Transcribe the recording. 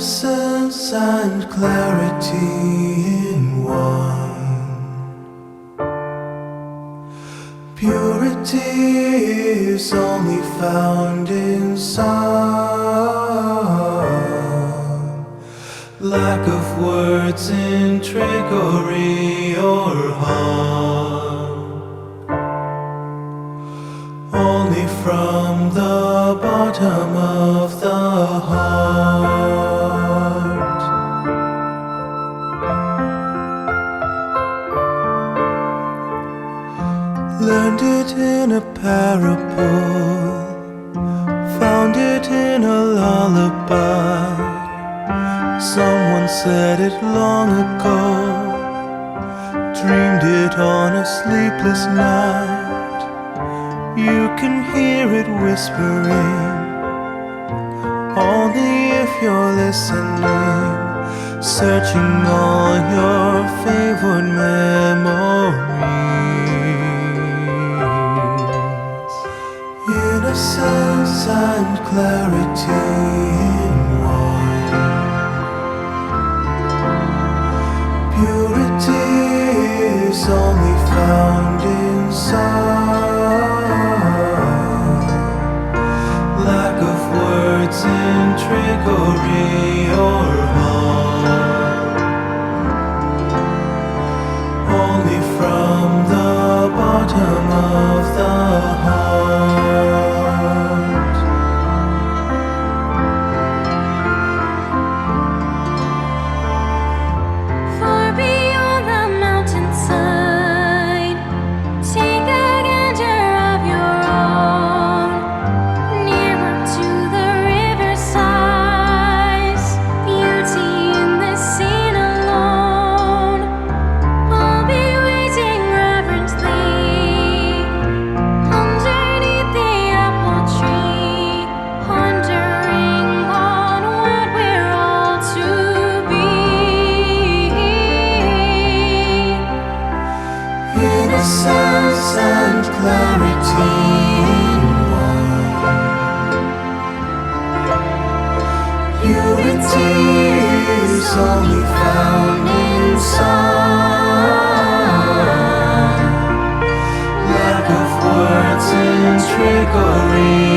Innocence and clarity in one. Purity is only found in some lack of words in trickery or harm. Only from the bottom of the heart. Learned it in a parable, found it in a lullaby. Someone said it long ago, dreamed it on a sleepless night. You can hear it whispering, only if you're listening, searching all your favorite memories. Innocence and clarity in one. Purity is only found in some lack of words in trickery or harm. Only from the bottom of the heart. Far beyond the mountainside, take a gander of your own. Nearer to the riverside, beauty in the scene alone. I'll be waiting reverently underneath the apple tree, pondering on what we're all to be. Innocence and clarity in one. Purity is only found in some lack of words in trickery